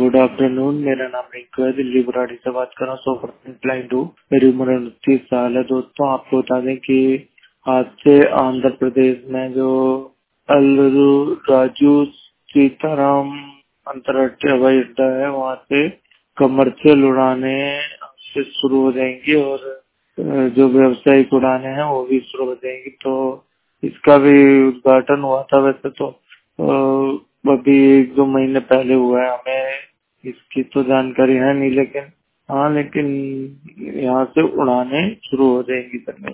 Good afternoon. मेरा नाम रिंकू है, दिल्ली बुराड़ी से बात कर रहा हूँ। 100% क्लाइंट हूँ। मेरी उम्र 29 साल है। दोस्तों, आपको बता दें कि आज से आंध्र प्रदेश में जो अल्लू राजू सीताराम अंतर्राष्ट्रीय हवाई अड्डा है, वहाँ से कमर्शियल उड़ाने से शुरू हो जाएंगी और जो व्यावसायिक उड़ाने हैं वो भी शुरू हो जाएंगी। तो इसका भी उद्घाटन हुआ था। वैसे तो अभी 1-2 महीने पहले हुआ है। हमें इसकी तो जानकारी है नहीं, लेकिन हाँ, लेकिन यहाँ से उड़ाने शुरू हो जाएंगी सर।